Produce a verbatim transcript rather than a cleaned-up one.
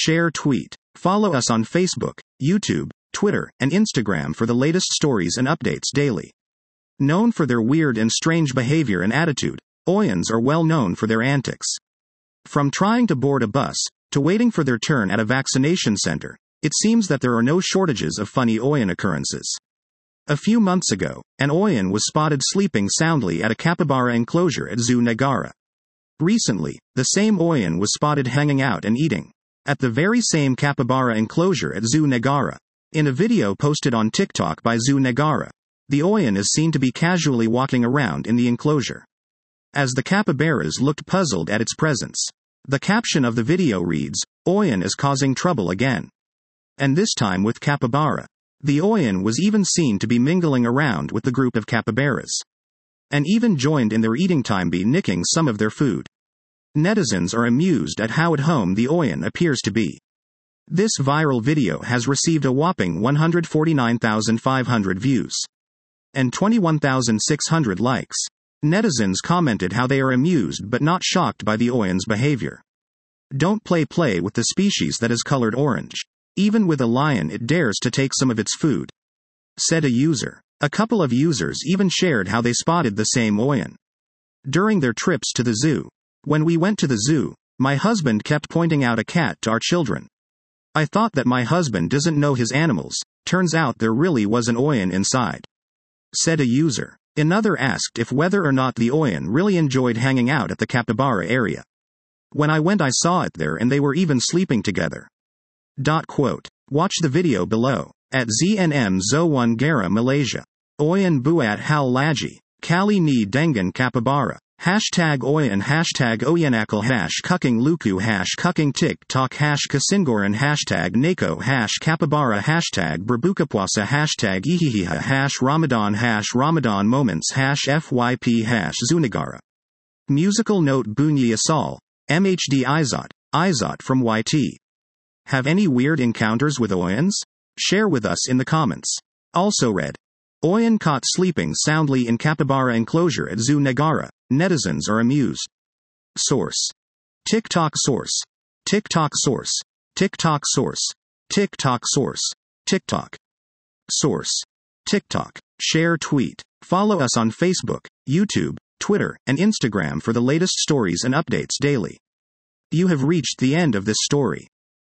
share, tweet. Follow us on Facebook, YouTube, Twitter, and Instagram for the latest stories and updates daily. Known for their weird and strange behavior and attitude, Oyans are well known for their antics. From trying to board a bus, to waiting for their turn at a vaccination center, it seems that there are no shortages of funny Oyan occurrences. A few months ago, an Oyan was spotted sleeping soundly at a capybara enclosure at Zoo Negara. Recently, the same Oyan was spotted hanging out and eating at the very same capybara enclosure at Zoo Negara. In a video posted on TikTok by Zoo Negara, the Oyan is seen to be casually walking around in the enclosure, as the capybaras looked puzzled at its presence. The caption of the video reads, "Oyan is causing trouble again." And this time with capybara. The Oyan was even seen to be mingling around with the group of capybaras, and even joined in their eating time by nicking some of their food. Netizens are amused at how at home the Oyan appears to be. This viral video has received a whopping one hundred forty-nine thousand five hundred views and twenty-one thousand six hundred likes. Netizens commented how they are amused but not shocked by the Oyan's behavior. Don't play play with the species that is colored orange. Even with a lion it dares to take some of its food, said a user. A couple of users even shared how they spotted the same Oyan during their trips to the zoo. When we went to the zoo, my husband kept pointing out a cat to our children. I thought that my husband doesn't know his animals, turns out there really was an Oyan inside, said a user. Another asked if whether or not the Oyan really enjoyed hanging out at the capybara area. When I went I saw it there and they were even sleeping together. Dot quote. Watch the video below. At Z N M Zowan Gara Malaysia. Oyan Buat Hal Laji. Kali Ni Dengan Capybara. Hashtag Oyan. Hashtag Oyanakal. Hash Kucking Luku. Hash Kucking TikTok. Hash Kasingoran. Hashtag Nako. Hash Capybara. Hashtag Berbukapwasa. Hashtag Ihihiha. Hash Ramadan. Hash Ramadan Moments. Hash F Y P. Hash Zunagara. Musical note Bunyi Asal. M H D Izot. Izot from Y T. Have any weird encounters with Oyans? Share with us in the comments. Also read. Oyan caught sleeping soundly in capybara enclosure at Zoo Negara. Netizens are amused. Source. TikTok source. TikTok source. TikTok source. TikTok source. TikTok. Source. TikTok. Share, tweet. Follow us on Facebook, YouTube, Twitter, and Instagram for the latest stories and updates daily. You have reached the end of this story.